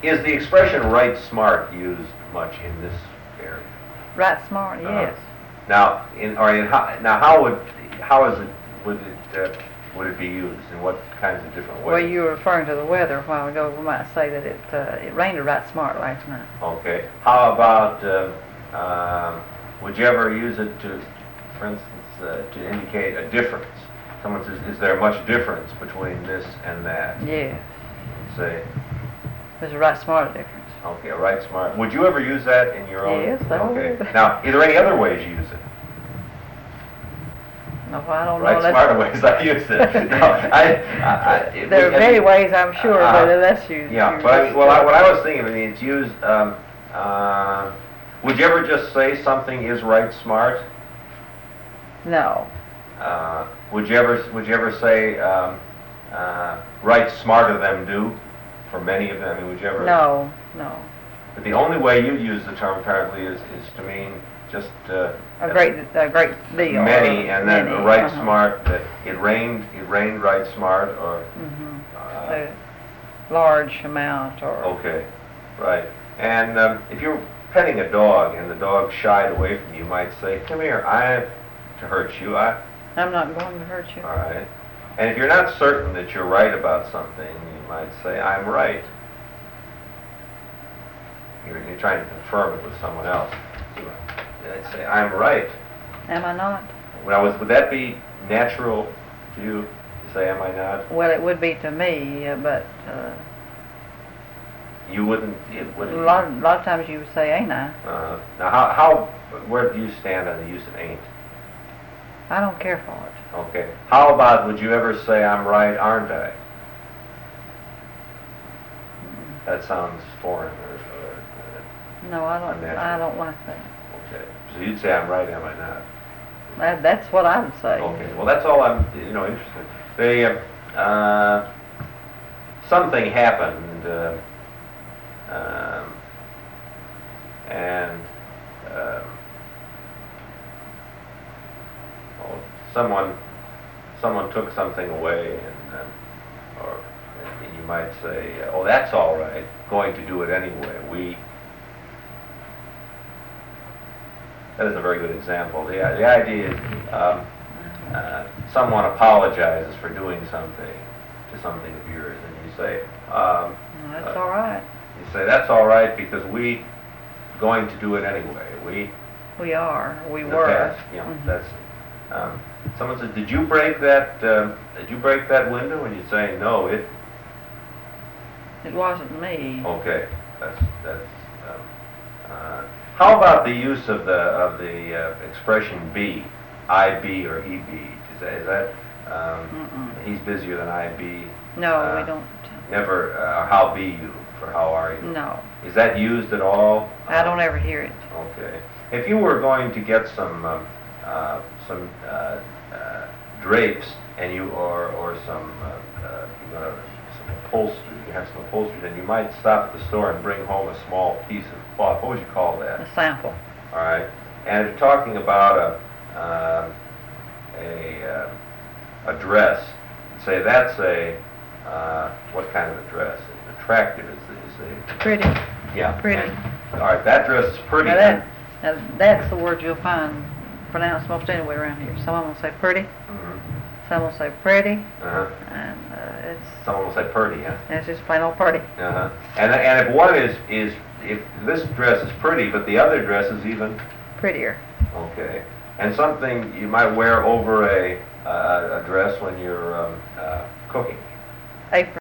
Is the expression "right smart" used much in this area? Right smart, yes. Now, how is it would it be used? In what kinds of different ways? Well, you were referring to the weather a while ago. We might say that it rained a right smart last night. Okay. How about would you ever use it to, for instance, to indicate a difference? Someone says, "Is there much difference between this and that?" Yes. Say. There's a right smart difference. Okay, a right smart. Would you ever use that in your own? Yes, I Okay. would. Now, are there any other ways you use it? No, I don't know. Right, smarter ways I use it. No, there are many ways, I'm sure, but unless you... Yeah, but what I was thinking, it's used, would you ever just say something is right smart? No. Would you ever say, right smarter than do, for many of them? I mean, would you ever? No. But the only way you use the term apparently is to mean just a great deal. Many, and then many, right smart. That it rained right smart, or a large amount, or okay, right. And if you're petting a dog and the dog shied away from you, you might say, "Come here, to hurt you. I'm not going to hurt you." All right. And if you're not certain that you're right about something, you might say, "I'm right." You're trying to confirm it with someone else. So I'd say, "I'm right." Am I not? Would that be natural to you to say, "Am I not"? Well, it would be to me, but you wouldn't. It wouldn't. A lot of times you would say, "Ain't I?" Now, where do you stand on the use of "ain't"? I don't care for it. Okay. How about, would you ever say, "I'm right, aren't I"? That sounds foreign. No, I don't. Unnatural. I don't like that. Okay. So you'd say, "I'm right, am I not"? That's what I would say. Okay. Well, that's all I'm, interested. Something happened, and someone took something away, and you might say, "Oh, that's all right. Going to do it anyway." That isn't a very good example. The idea is someone apologizes for doing something to something of yours, and you say, "That's all right." You say, "That's all right because we going to do it anyway." We are. We the were. Past. That's. Someone says, "Did you break that? Did you break that window?" And you say, "No, it." It wasn't me. Okay, that's. How about the use of the expression "be"? I be or he be. Is that he's busier than I be? No, we don't. Never. How be you? For how are you? No. Is that used at all? I don't ever hear it. Okay. If you were going to get some drapes and or some upholstery, you have some upholstery, then you might stop at the store and bring home a small piece of cloth. What would you call that? A sample. All right. And if you're talking about a dress, say that's what kind of a dress? Attractive is the Pretty. Yeah. Pretty. All right. That dress is pretty. Now that's the word you'll find pronounced most anywhere around here. Someone will say pretty. Mm-hmm. Some will say pretty. Uh-huh. And someone will say pretty, yeah. And it's just plain old pretty. Uh-huh. And if one is if this dress is pretty, but the other dress is even prettier. Okay. And something you might wear over a dress when you're cooking. Apron.